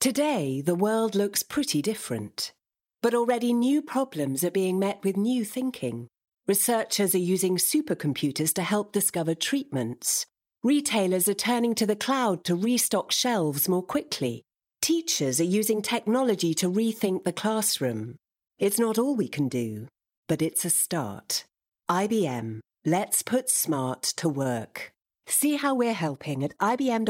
Today, the world looks pretty different. But already new problems are being met with new thinking. Researchers are using supercomputers to help discover treatments. Retailers are turning to the cloud to restock shelves more quickly. Teachers are using technology to rethink the classroom. It's not all we can do, but it's a start. IBM. Let's put smart to work. See how we're helping at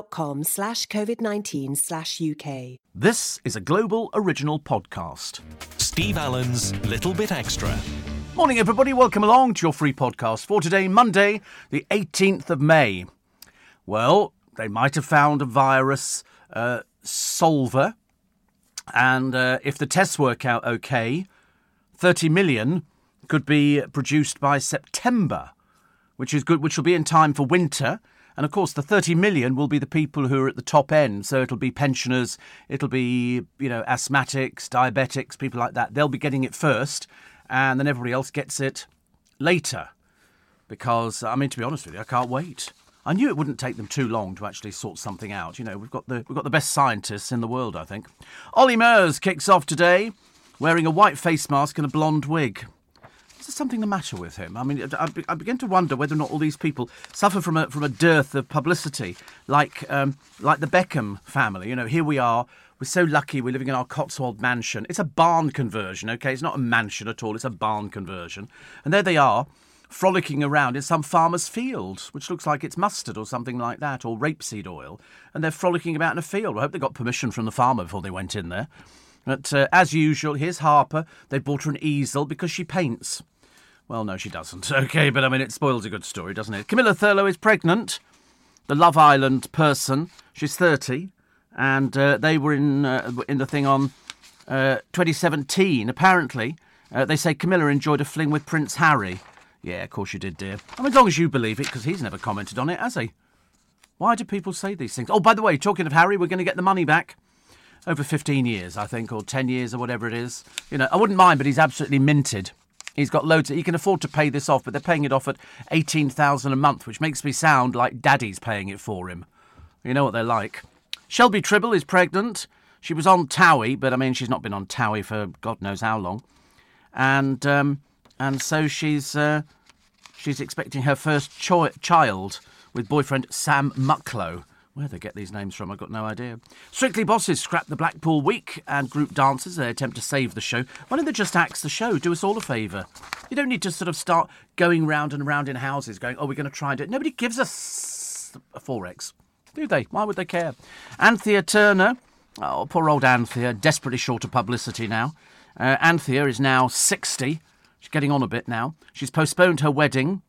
ibm.com/COVID-19/UK. This is a Global Original Podcast. Steve Allen's Little Bit Extra. Morning, everybody. Welcome along to your free podcast for today, Monday, the 18th of May. Well, they might have found a virus solver, and if the tests work out okay, 30 million could be produced by September, which is good, which will be in time for winter. And of course, the 30 million will be the people who are at the top end. So it'll be pensioners, it'll be, asthmatics, diabetics, people like that. They'll be getting it first, and then everybody else gets it later. Because, to be honest with you, I can't wait. I knew it wouldn't take them too long to actually sort something out. We've got the best scientists in the world, I think. Ollie Murs kicks off today wearing a white face mask and a blonde wig. Is there something the matter with him? I begin to wonder whether or not all these people suffer from a dearth of publicity, like the Beckham family. Here we are. We're so lucky we're living in our Cotswold mansion. It's a barn conversion, okay? It's not a mansion at all. It's a barn conversion. And there they are, frolicking around in some farmer's field, which looks like it's mustard or something like that, or rapeseed oil. And they're frolicking about in a field. I hope they got permission from the farmer before they went in there. But as usual, here's Harper. They bought her an easel because she paints. Well, no, she doesn't. Okay, but it spoils a good story, doesn't it? Camilla Thurlow is pregnant, the Love Island person. She's 30, and they were in the thing on 2017. Apparently, they say Camilla enjoyed a fling with Prince Harry. Yeah, of course you did, dear. As long as you believe it, because he's never commented on it, has he? Why do people say these things? Oh, by the way, talking of Harry, we're going to get the money back. Over 15 years, I think, or 10 years or whatever it is. I wouldn't mind, but he's absolutely minted. He's got loads. He can afford to pay this off, but they're paying it off at $18,000 a month, which makes me sound like Daddy's paying it for him. You know what they're like. Shelby Tribble is pregnant. She was on Towie, but she's not been on Towie for God knows how long, and so she's expecting her first child with boyfriend Sam Mucklow. Where they get these names from, I've got no idea. Strictly Bosses scrap the Blackpool Week and group dances. They attempt to save the show. Why don't they just axe the show? Do us all a favour. You don't need to sort of start going round and round in houses going, we're going to try and do it. Nobody gives us a 4X, do they? Why would they care? Anthea Turner. Oh, poor old Anthea. Desperately short of publicity now. Anthea is now 60. She's getting on a bit now. She's postponed her wedding.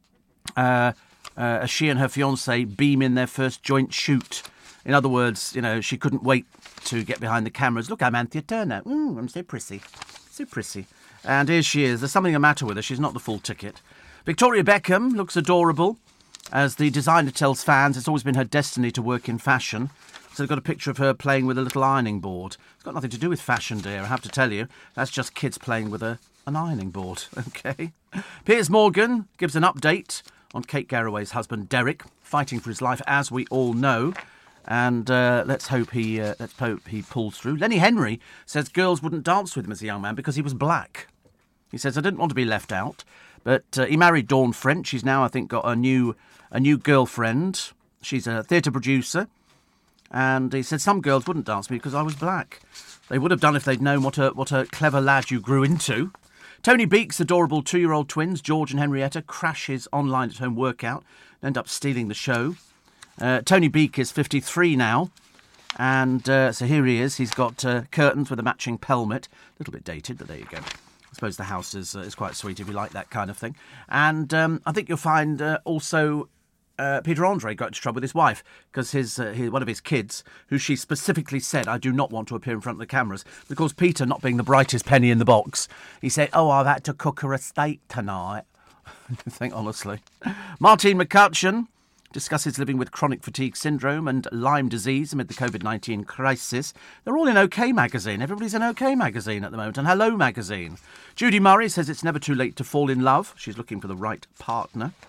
As she and her fiancé beam in their first joint shoot. In other words, she couldn't wait to get behind the cameras. Look, I'm Anthea Turner. I'm so prissy. So prissy. And here she is. There's something the matter with her. She's not the full ticket. Victoria Beckham looks adorable. As the designer tells fans, it's always been her destiny to work in fashion. So they've got a picture of her playing with a little ironing board. It's got nothing to do with fashion, dear, I have to tell you. That's just kids playing with an ironing board, OK? Piers Morgan gives an update on Kate Garraway's husband, Derek, fighting for his life, as we all know. And let's hope he pulls through. Lenny Henry says girls wouldn't dance with him as a young man because he was black. He says, I didn't want to be left out. But he married Dawn French. She's now, I think, got a new girlfriend. She's a theatre producer. And he said some girls wouldn't dance with me because I was black. They would have done if they'd known what a clever lad you grew into. Tony Beek's adorable 2-year-old twins, George and Henrietta, crash his online at-home workout and end up stealing the show. Tony Beek is 53 now, and so here he is. He's got curtains with a matching pelmet. A little bit dated, but there you go. I suppose the house is quite sweet if you like that kind of thing. And I think you'll find also Peter Andre got into trouble with his wife because one of his kids, who she specifically said, I do not want to appear in front of the cameras, because Peter, not being the brightest penny in the box, he said, I've had to cook her a steak tonight. I think, honestly. Martine McCutcheon discusses living with chronic fatigue syndrome and Lyme disease amid the COVID-19 crisis. They're all in OK Magazine. Everybody's in OK Magazine at the moment, and Hello Magazine. Judy Murray says it's never too late to fall in love. She's looking for the right partner.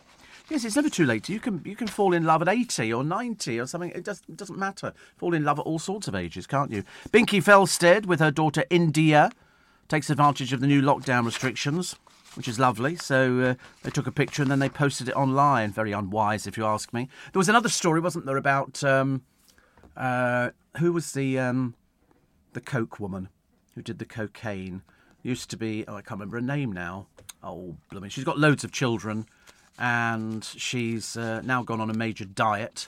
Yes, it's never too late. You can fall in love at 80 or 90 or something. It doesn't matter. Fall in love at all sorts of ages, can't you? Binky Felsted with her daughter India takes advantage of the new lockdown restrictions, which is lovely. So they took a picture and then they posted it online. Very unwise, if you ask me. There was another story, wasn't there, about who was the coke woman who did the cocaine? Used to be, I can't remember her name now. Oh, blooming. She's got loads of children. And she's now gone on a major diet.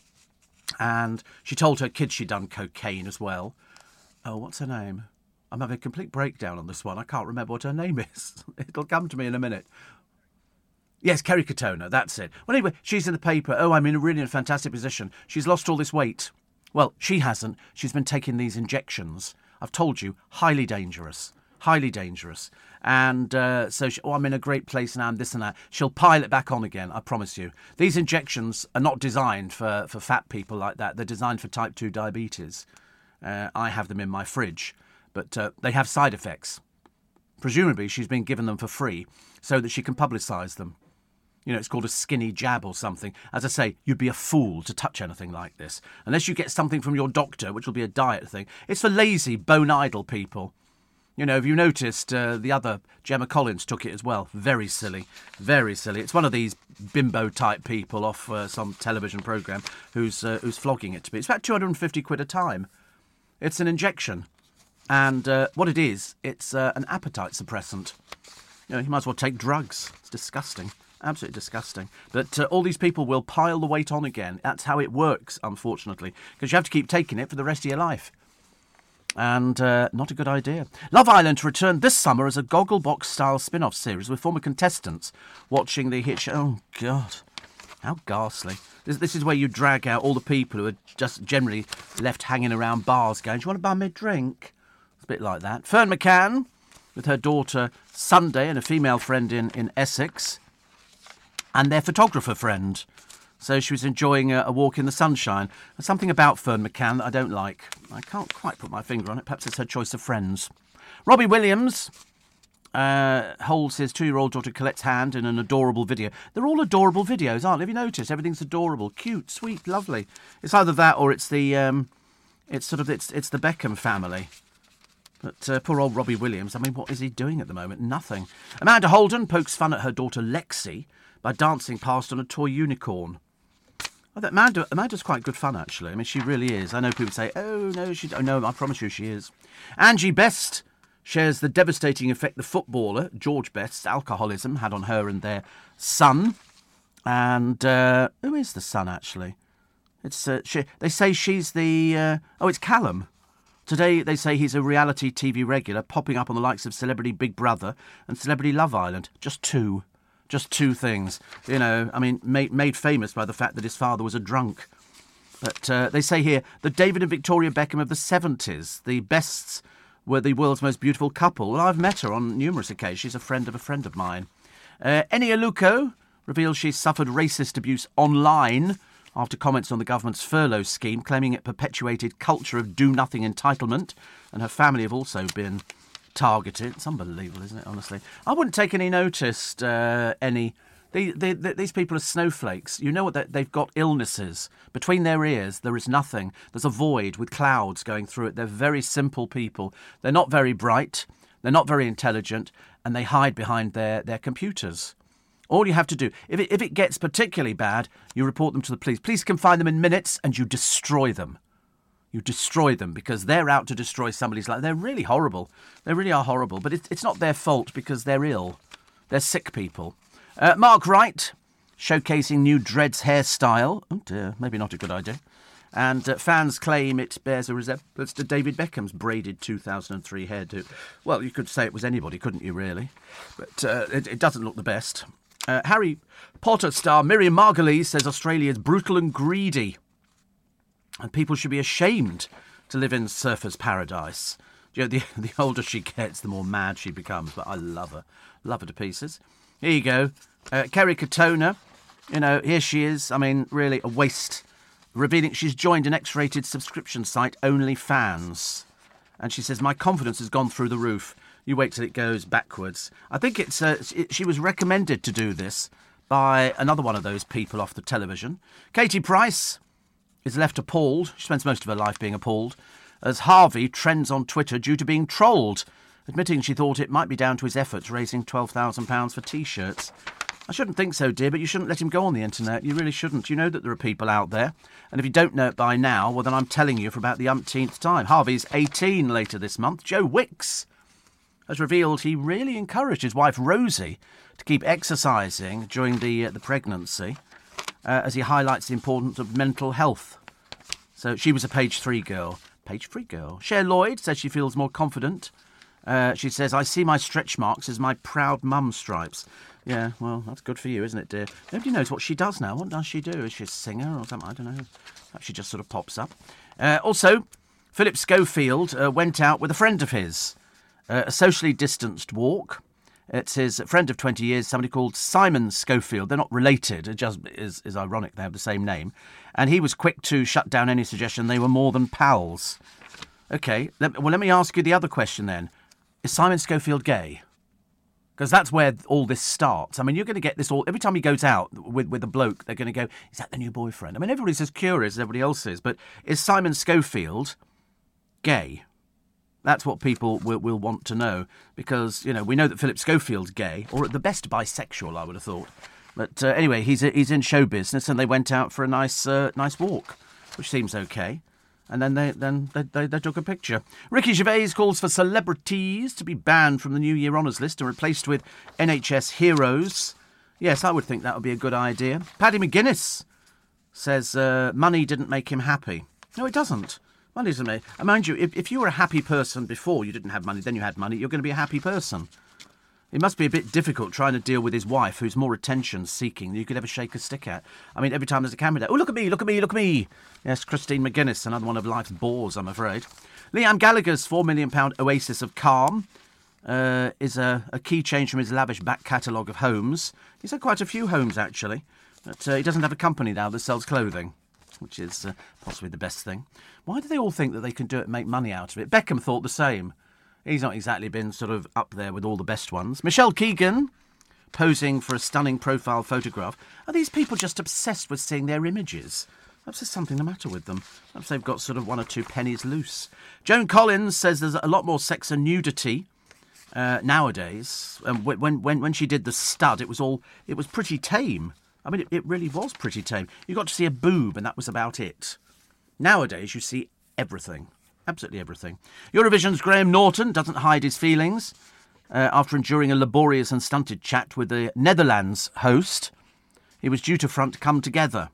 And she told her kids she'd done cocaine as well. Oh, what's her name? I'm having a complete breakdown on this one. I can't remember what her name is. It'll come to me in a minute. Yes, Kerry Katona, that's it. Well, anyway, she's in the paper. Oh, I'm in a fantastic position. She's lost all this weight. Well, she hasn't. She's been taking these injections. I've told you, highly dangerous. Highly dangerous. And so, I'm in a great place now and this and that. She'll pile it back on again, I promise you. These injections are not designed for fat people like that. They're designed for type 2 diabetes. I have them in my fridge. But they have side effects. Presumably, she's been given them for free so that she can publicise them. You know, it's called a skinny jab or something. As I say, you'd be a fool to touch anything like this. Unless you get something from your doctor, which will be a diet thing. It's for lazy, bone-idle people. You know, have you noticed the other Gemma Collins took it as well? Very silly. Very silly. It's one of these bimbo-type people off some television programme who's flogging it to me. It's about 250 quid a time. It's an injection. And what it is, it's an appetite suppressant. You know, you might as well take drugs. It's disgusting. Absolutely disgusting. But all these people will pile the weight on again. That's how it works, unfortunately. Because you have to keep taking it for the rest of your life. And not a good idea. Love Island returned this summer as a Gogglebox-style spin-off series with former contestants watching the hit show. Oh, God. How ghastly. This is where you drag out all the people who are just generally left hanging around bars going, do you want to buy me a drink? It's a bit like that. Fern McCann with her daughter Sunday and a female friend in Essex and their photographer friend. So she was enjoying a walk in the sunshine. There's something about Fern McCann that I don't like. I can't quite put my finger on it. Perhaps it's her choice of friends. Robbie Williams holds his 2-year-old daughter Colette's hand in an adorable video. They're all adorable videos, aren't they? Have you noticed? Everything's adorable, cute, sweet, lovely. It's either that or it's the it's the Beckham family. But poor old Robbie Williams, I mean, what is he doing at the moment? Nothing. Amanda Holden pokes fun at her daughter Lexi by dancing past on a toy unicorn. I think Amanda's quite good fun, actually. I mean, she really is. I know people say, oh, no, I promise you she is. Angie Best shares the devastating effect the footballer, George Best's alcoholism had on her and their son. And who is the son, actually? It's they say she's the... it's Callum. Today, they say he's a reality TV regular, popping up on the likes of Celebrity Big Brother and Celebrity Love Island. Just two things. You know, I mean, made famous by the fact that his father was a drunk. But they say here that David and Victoria Beckham of the 70s, the Bests, were the world's most beautiful couple. Well, I've met her on numerous occasions. She's a friend of mine. Eni Aluko reveals she suffered racist abuse online after comments on the government's furlough scheme, claiming it perpetuated culture of do-nothing entitlement, and her family have also been targeted. It's unbelievable, isn't it, honestly? I wouldn't take any notice, any. These people are snowflakes. You know what? They've got illnesses. Between their ears, there is nothing. There's a void with clouds going through it. They're very simple people. They're not very bright. They're not very intelligent. And they hide behind their computers. All you have to do, if it gets particularly bad, you report them to the police. Police can find them in minutes and you destroy them. You destroy them because they're out to destroy somebody's life. They're really horrible. They really are horrible. But it's not their fault because they're ill. They're sick people. Mark Wright, showcasing new dreads hairstyle. Oh dear, maybe not a good idea. And fans claim it bears a resemblance to David Beckham's braided 2003 hairdo. Well, you could say it was anybody, couldn't you, really? But it doesn't look the best. Harry Potter star Miriam Margolyes says Australia is brutal and greedy. And people should be ashamed to live in surfer's paradise. You know, the older she gets, the more mad she becomes. But I love her. Love her to pieces. Here you go. Kerry Katona. You know, here she is. I mean, really a waste. Revealing she's joined an X-rated subscription site, OnlyFans. And she says, my confidence has gone through the roof. You wait till it goes backwards. I think she was recommended to do this by another one of those people off the television. Katie Price is left appalled. She spends most of her life being appalled as Harvey trends on Twitter due to being trolled, admitting she thought it might be down to his efforts raising £12,000 for T-shirts. I shouldn't think so, dear, but you shouldn't let him go on the internet. You really shouldn't. You know that there are people out there. And if you don't know it by now, well, then I'm telling you for about the umpteenth time. Harvey's 18 later this month. Joe Wicks has revealed he really encouraged his wife, Rosie, to keep exercising during the pregnancy, as he highlights the importance of mental health. So she was a page 3 girl. Page 3 girl. Cher Lloyd says she feels more confident. She says, I see my stretch marks as my proud mum stripes. Yeah, well, that's good for you, isn't it, dear? Nobody knows what she does now. What does she do? Is she a singer or something? I don't know. Perhaps she just sort of pops up. Also, Philip Schofield went out with a friend of his. A socially distanced walk. It's his friend of 20 years, somebody called Simon Schofield. They're not related. It just is ironic they have the same name. And he was quick to shut down any suggestion they were more than pals. OK, let me ask you the other question then. Is Simon Schofield gay? Because that's where all this starts. I mean, you're going to get this all... Every time he goes out with a bloke, they're going to go, is that the new boyfriend? I mean, everybody's as curious as everybody else is. But is Simon Schofield gay? That's what people will want to know. Because, you know, we know that Philip Schofield's gay. Or at the best, bisexual, I would have thought. But anyway, he's in show business and they went out for a nice walk, which seems OK. And then they took a picture. Ricky Gervais calls for celebrities to be banned from the New Year Honours list and replaced with NHS heroes. Yes, I would think that would be a good idea. Paddy McGuinness says money didn't make him happy. No, it doesn't. Money doesn't make... Mind you, if you were a happy person before you didn't have money, then you had money, you're going to be a happy person. It must be a bit difficult trying to deal with his wife, who's more attention-seeking than you could ever shake a stick at. I mean, every time there's a camera there, oh, look at me, look at me, look at me. Yes, Christine McGuinness, another one of life's bores, I'm afraid. Liam Gallagher's £4 million oasis of calm is a key change from his lavish back catalogue of homes. He's had quite a few homes, actually, but he doesn't have a company now that sells clothing, which is possibly the best thing. Why do they all think that they can do it and make money out of it? Beckham thought the same. He's not exactly been sort of up there with all the best ones. Michelle Keegan, posing for a stunning profile photograph. Are these people just obsessed with seeing their images? Perhaps there's something the matter with them. Perhaps they've got sort of 1 or 2 pennies loose. Joan Collins says there's a lot more sex and nudity nowadays. When she did The Stud, it was pretty tame. I mean, it really was pretty tame. You got to see a boob and that was about it. Nowadays, you see everything. Absolutely everything. Eurovision's Graham Norton doesn't hide his feelings after enduring a laborious and stunted chat with the Netherlands host. He was due to come together,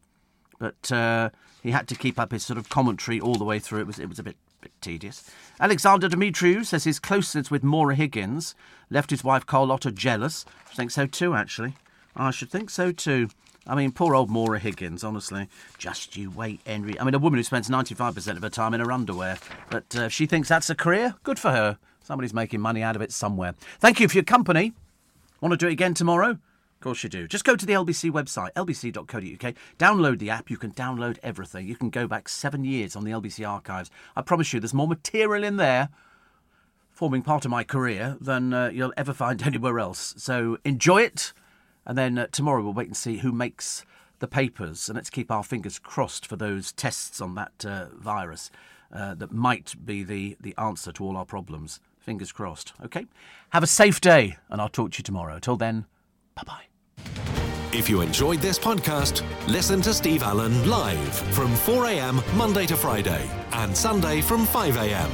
but he had to keep up his sort of commentary all the way through. It was a bit tedious. Alexander Dimitriou says his closeness with Maura Higgins left his wife Carlotta jealous. I think so too, actually. I should think so too. I mean, poor old Maura Higgins, honestly. Just you wait, Henry. I mean, a woman who spends 95% of her time in her underwear. But if she thinks that's a career, good for her. Somebody's making money out of it somewhere. Thank you for your company. Want to do it again tomorrow? Of course you do. Just go to the LBC website, lbc.co.uk. Download the app. You can download everything. You can go back 7 years on the LBC archives. I promise you, there's more material in there forming part of my career than you'll ever find anywhere else. So enjoy it. And then tomorrow we'll wait and see who makes the papers. And let's keep our fingers crossed for those tests on that virus that might be the answer to all our problems. Fingers crossed. OK? Have a safe day and I'll talk to you tomorrow. Till then, bye-bye. If you enjoyed this podcast, listen to Steve Allen live from 4 a.m. Monday to Friday and Sunday from 5 a.m.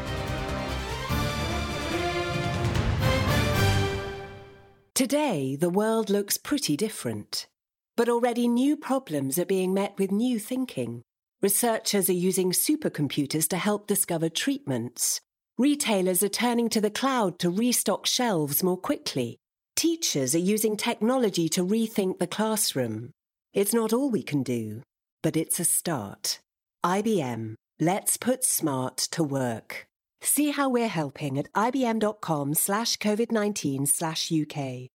Today, the world looks pretty different. But already new problems are being met with new thinking. Researchers are using supercomputers to help discover treatments. Retailers are turning to the cloud to restock shelves more quickly. Teachers are using technology to rethink the classroom. It's not all we can do, but it's a start. IBM. Let's put smart to work. See how we're helping at ibm.com/COVID19/UK.